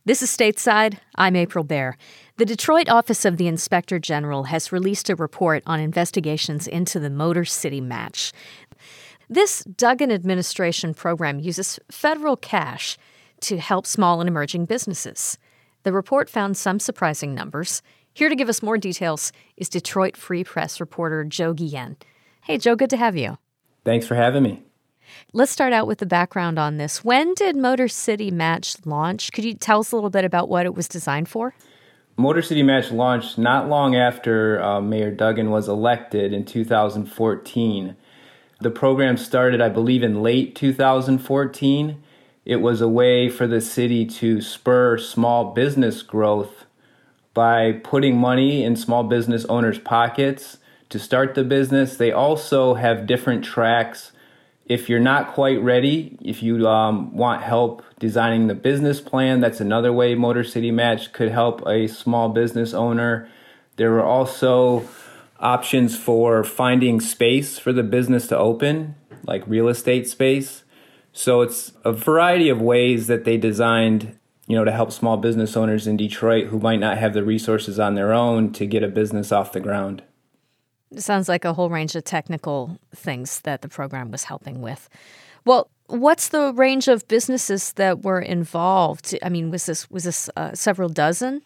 This is Stateside. I'm April Baer. The Detroit Office of the Inspector General has released a report on investigations into the Motor City Match. This Duggan administration program uses federal cash to help small and emerging businesses. The report found some surprising numbers. Here to give us more details is Detroit Free Press reporter Joe Guillen. Hey, Joe, good to have you. Thanks for having me. Let's start out with the background on this. When did Motor City Match launch? Could you tell us a little bit about what it was designed for? Motor City Match launched not long after Mayor Duggan was elected in 2014. The program started, I believe, in late 2014. It was a way for the city to spur small business growth by putting money in small business owners' pockets to start the business. They also have different tracks. If you're not quite ready, if you want help designing the business plan, that's another way Motor City Match could help a small business owner. There were also options for finding space for the business to open, like real estate space. So it's a variety of ways that they designed, to help small business owners in Detroit who might not have the resources on their own to get a business off the ground. It sounds like a whole range of technical things that the program was helping with. Well, what's the range of businesses that were involved? I mean, was this several dozen?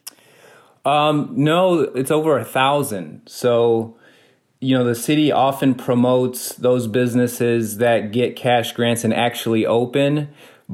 No, it's over 1,000. So, the city often promotes those businesses that get cash grants and actually open.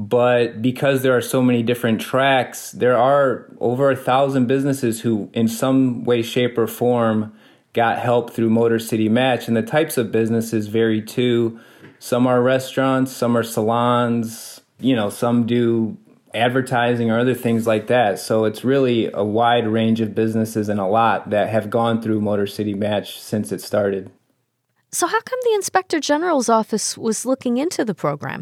But because there are so many different tracks, there are over 1,000 businesses who, in some way, shape, or form, got help through Motor City Match, and the types of businesses vary too. Some are restaurants, some are salons, some do advertising or other things like that. So it's really a wide range of businesses and a lot that have gone through Motor City Match since it started. So how come the Inspector General's office was looking into the program?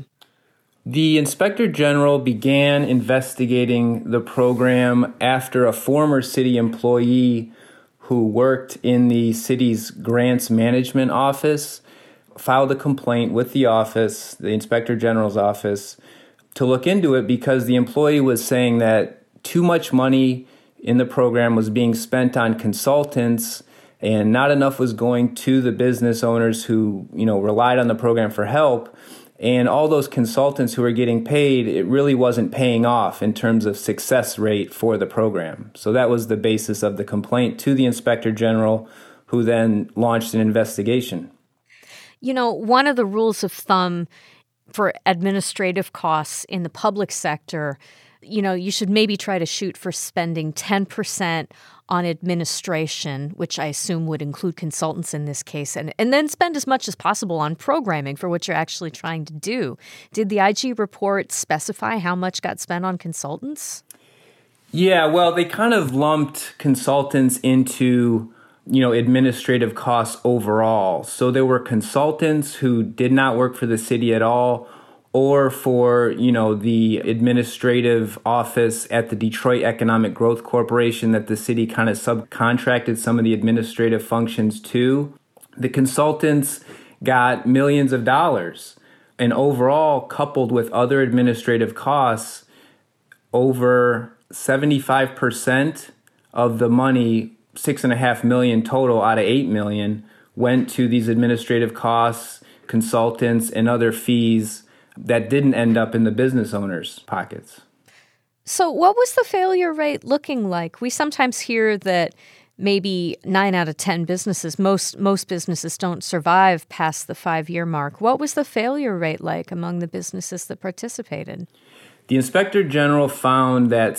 The Inspector General began investigating the program after a former city employee who worked in the city's grants management office, filed a complaint with the office, the Inspector General's office, to look into it because the employee was saying that too much money in the program was being spent on consultants and not enough was going to the business owners who, relied on the program for help. And all those consultants who were getting paid, it really wasn't paying off in terms of success rate for the program. So that was the basis of the complaint to the Inspector General, who then launched an investigation. One of the rules of thumb for administrative costs in the public sector, you should maybe try to shoot for spending 10% on administration, which I assume would include consultants in this case, and then spend as much as possible on programming for what you're actually trying to do. Did the IG report specify how much got spent on consultants? Yeah, well, they kind of lumped consultants into, administrative costs overall. So there were consultants who did not work for the city at all, or for, the administrative office at the Detroit Economic Growth Corporation that the city kind of subcontracted some of the administrative functions to. The consultants got millions of dollars. And overall, coupled with other administrative costs, over 75% of the money, $6.5 million total out of $8 million, went to these administrative costs, consultants, and other fees that didn't end up in the business owners' pockets. So what was the failure rate looking like? We sometimes hear that maybe 9 out of 10 businesses, most businesses don't survive past the 5-year mark. What was the failure rate like among the businesses that participated? The Inspector General found that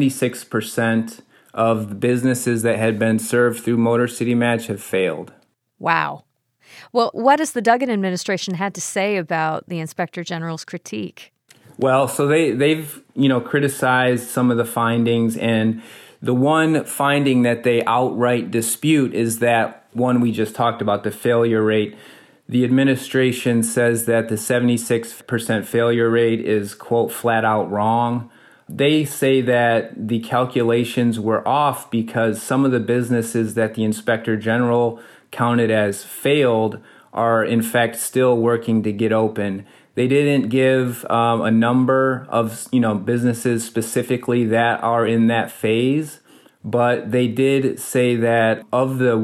76% of the businesses that had been served through Motor City Match have failed. Wow. Well, what has the Duggan administration had to say about the Inspector General's critique? Well, so they've criticized some of the findings, and the one finding that they outright dispute is that one we just talked about, the failure rate. The administration says that the 76% failure rate is, quote, flat out wrong. They say that the calculations were off because some of the businesses that the Inspector General counted as failed are in fact still working to get open. They didn't give a number of businesses specifically that are in that phase, but they did say that of the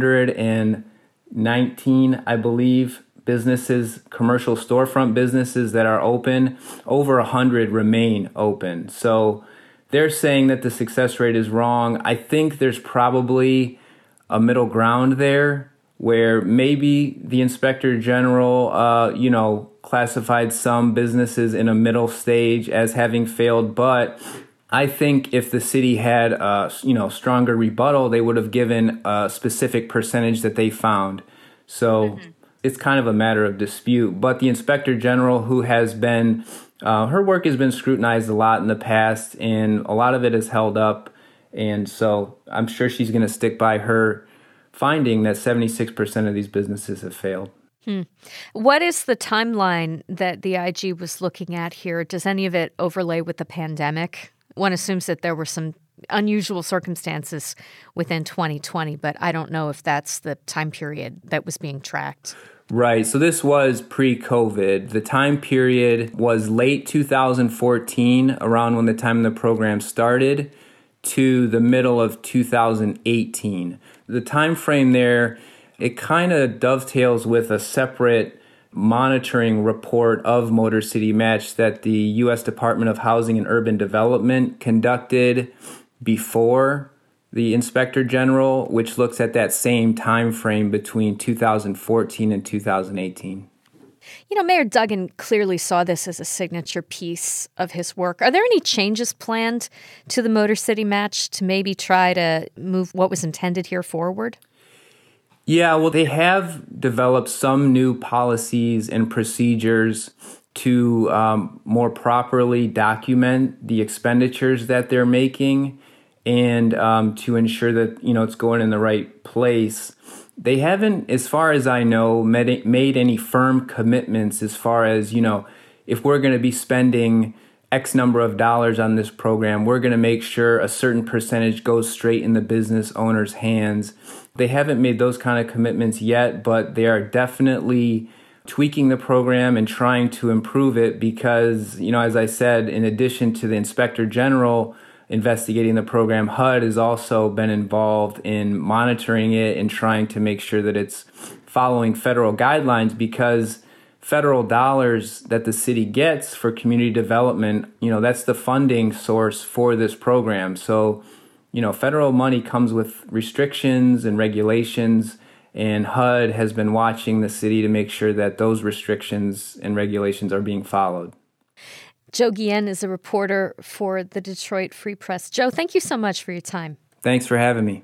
119, I believe, businesses, commercial storefront businesses that are open, over 100 remain open. So they're saying that the success rate is wrong. I think there's probably a middle ground there where maybe the inspector general, classified some businesses in a middle stage as having failed. But I think if the city had stronger rebuttal, they would have given a specific percentage that they found. So it's kind of a matter of dispute. But the inspector general, who has been, her work has been scrutinized a lot in the past, and a lot of it is held up. And so I'm sure she's going to stick by her finding that 76% of these businesses have failed. What is the timeline that the IG was looking at here? Does any of it overlay with the pandemic? One assumes that there were some unusual circumstances within 2020, but I don't know if that's the time period that was being tracked. Right. So this was pre-COVID. The time period was late 2014, around when the time the program started, to the middle of 2018. The time frame there, it kind of dovetails with a separate monitoring report of Motor City Match that the U.S. Department of Housing and Urban Development conducted before the Inspector General, which looks at that same time frame between 2014 and 2018. Mayor Duggan clearly saw this as a signature piece of his work. Are there any changes planned to the Motor City Match to maybe try to move what was intended here forward? Yeah, well, they have developed some new policies and procedures to more properly document the expenditures that they're making and to ensure that, it's going in the right place. They haven't, as far as I know, made any firm commitments as far as, if we're going to be spending X number of dollars on this program, we're going to make sure a certain percentage goes straight in the business owner's hands. They haven't made those kind of commitments yet, but they are definitely tweaking the program and trying to improve it because, as I said, in addition to the Inspector General investigating the program, HUD has also been involved in monitoring it and trying to make sure that it's following federal guidelines because federal dollars that the city gets for community development, that's the funding source for this program. So, federal money comes with restrictions and regulations, and HUD has been watching the city to make sure that those restrictions and regulations are being followed. Joe Guillen is a reporter for the Detroit Free Press. Joe, thank you so much for your time. Thanks for having me.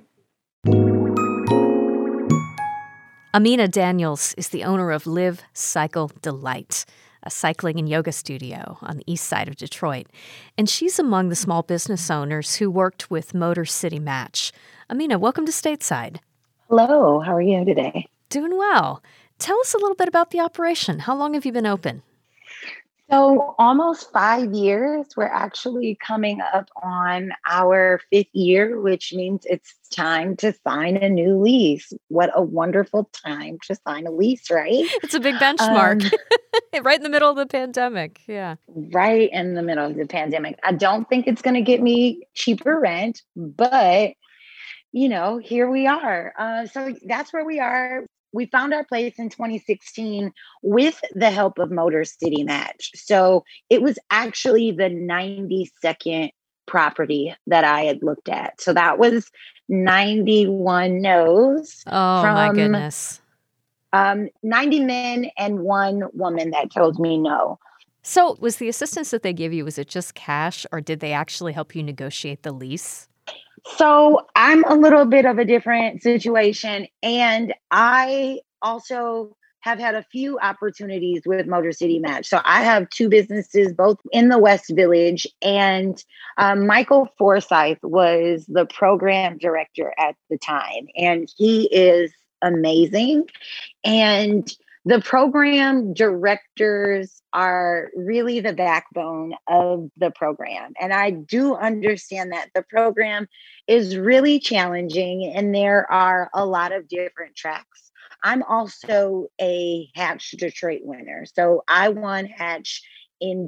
Amina Daniels is the owner of Live Cycle Delight, a cycling and yoga studio on the east side of Detroit. And she's among the small business owners who worked with Motor City Match. Amina, welcome to Stateside. Hello, how are you today? Doing well. Tell us a little bit about the operation. How long have you been open? So almost 5 years. We're actually coming up on our 5th year, which means it's time to sign a new lease. What a wonderful time to sign a lease, right? It's a big benchmark. Right in the middle of the pandemic. Yeah. Right in the middle of the pandemic. I don't think it's going to get me cheaper rent, but, here we are. So that's where we are. We found our place in 2016 with the help of Motor City Match. So it was actually the 92nd property that I had looked at. So that was 91 no's. Oh, my goodness. 90 men and 1 woman that told me no. So was the assistance that they give you, was it just cash or did they actually help you negotiate the lease? So I'm a little bit of a different situation. And I also have had a few opportunities with Motor City Match. So I have 2 businesses, both in the West Village. And Michael Forsyth was the program director at the time. And he is amazing. And the program directors are really the backbone of the program. And I do understand that the program is really challenging and there are a lot of different tracks. I'm also a Hatch Detroit winner. So I won Hatch in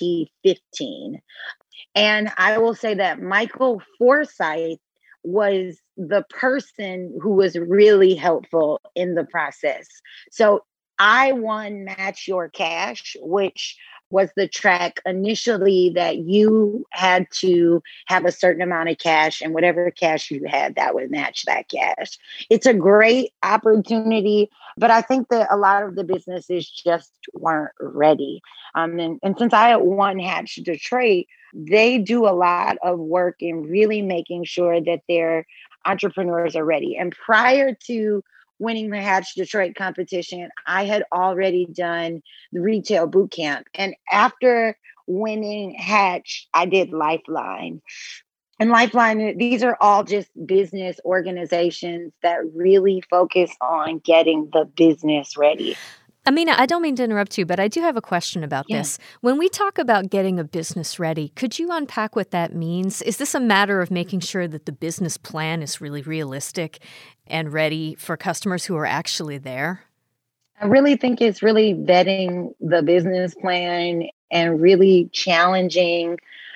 2015. And I will say that Michael Forsyth was the person who was really helpful in the process. So I won Match Your Cash, which was the track initially that you had to have a certain amount of cash, and whatever cash you had, that would match that cash. It's a great opportunity, but I think that a lot of the businesses just weren't ready. And since I won Hatch Detroit, they do a lot of work in really making sure that their entrepreneurs are ready. And prior to winning the Hatch Detroit competition, I had already done the retail boot camp. And after winning Hatch, I did Lifeline. And Lifeline, these are all just business organizations that really focus on getting the business ready. Amina, I don't mean to interrupt you, but I do have a question about this. When we talk about getting a business ready, could you unpack what that means? Is this a matter of making sure that the business plan is really realistic and ready for customers who are actually there? I really think it's really vetting the business plan and really challenging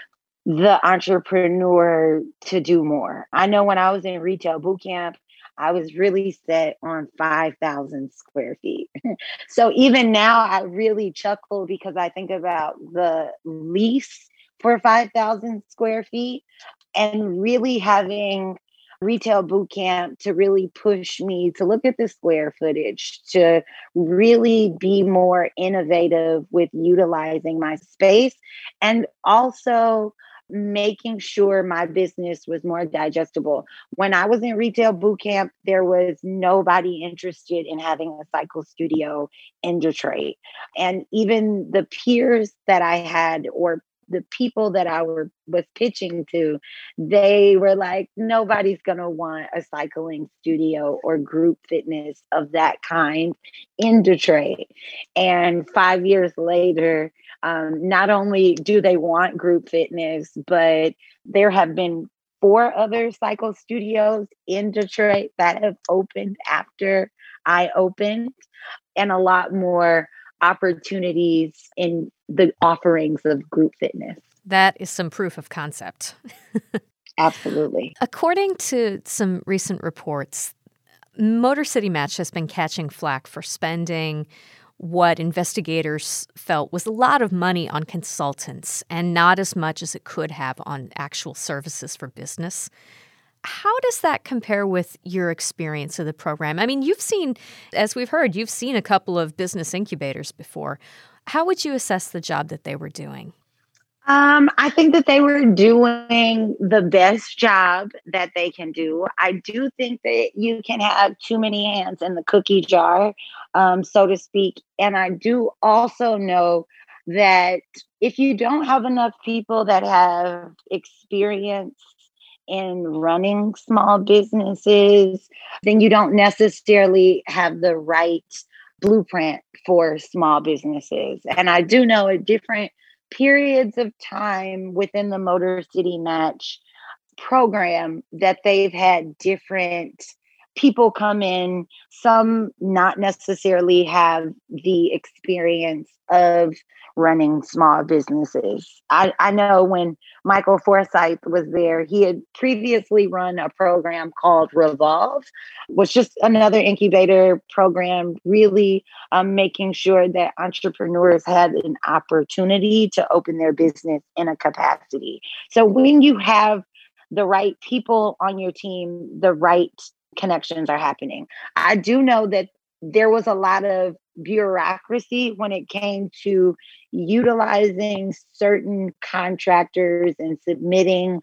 the entrepreneur to do more. I know when I was in retail boot camp, I was really set on 5,000 square feet. So even now, I really chuckle because I think about the lease for 5,000 square feet and really having retail boot camp to really push me to look at the square footage, to really be more innovative with utilizing my space, and also making sure my business was more digestible. When I was in retail boot camp, there was nobody interested in having a cycle studio in Detroit. And even the peers that I had, or the people that I was pitching to, they were like, nobody's going to want a cycling studio or group fitness of that kind in Detroit. And 5 years later, not only do they want group fitness, but there have been 4 other cycle studios in Detroit that have opened after I opened, and a lot more opportunities in the offerings of group fitness. That is some proof of concept. Absolutely. According to some recent reports, Motor City Match has been catching flack for spending what investigators felt was a lot of money on consultants and not as much as it could have on actual services for business. How does that compare with your experience of the program? I mean, you've seen, as we've heard, you've seen a couple of business incubators before. How would you assess the job that they were doing? I think that they were doing the best job that they can do. I do think that you can have too many hands in the cookie jar, so to speak. And I do also know that if you don't have enough people that have experience in running small businesses, then you don't necessarily have the right blueprint for small businesses. And I do know at different periods of time within the Motor City Match program that they've had different people come in, some not necessarily have the experience of running small businesses. I know when Michael Forsyth was there, he had previously run a program called Revolve, was just another incubator program, really making sure that entrepreneurs had an opportunity to open their business in a capacity. So when you have the right people on your team, the right connections are happening. I do know that there was a lot of bureaucracy when it came to utilizing certain contractors and submitting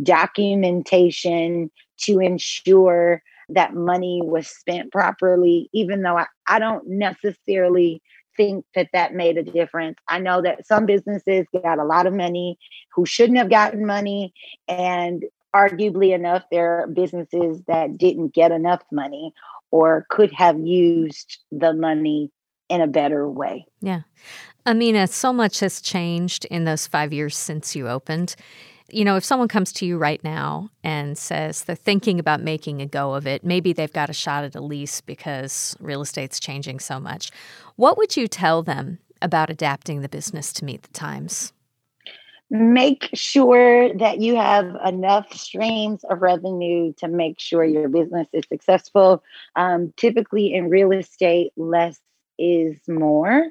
documentation to ensure that money was spent properly, even though I don't necessarily think that made a difference. I know that some businesses got a lot of money who shouldn't have gotten money, and arguably enough, there are businesses that didn't get enough money or could have used the money in a better way. Yeah. Amina, so much has changed in those 5 years since you opened. if someone comes to you right now and says they're thinking about making a go of it, maybe they've got a shot at a lease because real estate's changing so much, what would you tell them about adapting the business to meet the times? Make sure that you have enough streams of revenue to make sure your business is successful. Typically in real estate, less is more,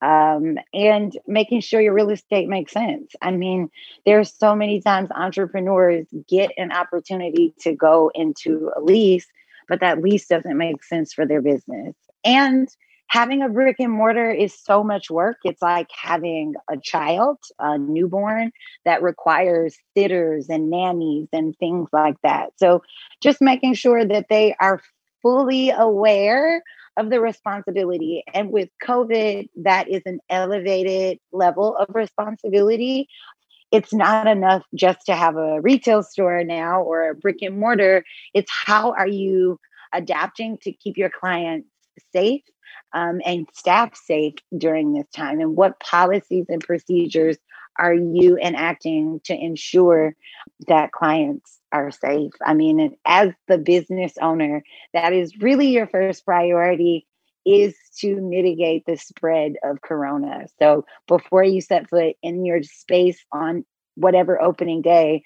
and making sure your real estate makes sense. I mean, there's so many times entrepreneurs get an opportunity to go into a lease, but that lease doesn't make sense for their business. And having a brick and mortar is so much work. It's like having a child, a newborn, that requires sitters and nannies and things like that. So just making sure that they are fully aware of the responsibility. And with COVID, that is an elevated level of responsibility. It's not enough just to have a retail store now or a brick and mortar. It's how are you adapting to keep your clients safe and staff safe during this time? And what policies and procedures are you enacting to ensure that clients are safe? I mean, as the business owner, that is really your first priority, is to mitigate the spread of corona. So before you set foot in your space on whatever opening day,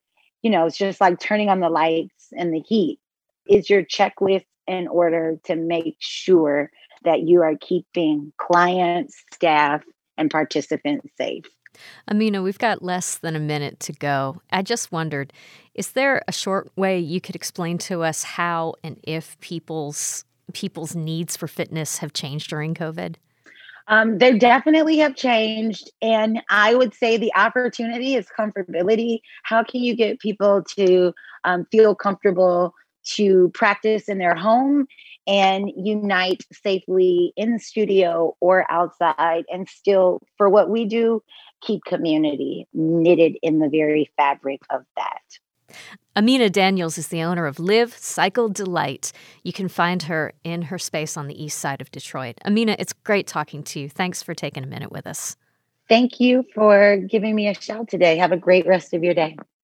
it's just like turning on the lights and the heat. Is your checklist in order to make sure that you are keeping clients, staff, and participants safe? Amina, we've got less than a minute to go. I just wondered, is there a short way you could explain to us how and if people's needs for fitness have changed during COVID? They definitely have changed. And I would say the opportunity is comfortability. How can you get people to feel comfortable to practice in their home and unite safely in the studio or outside, and still, for what we do, keep community knitted in the very fabric of that? Amina Daniels is the owner of Live Cycle Delight. You can find her in her space on the east side of Detroit. Amina, it's great talking to you. Thanks for taking a minute with us. Thank you for giving me a shout today. Have a great rest of your day.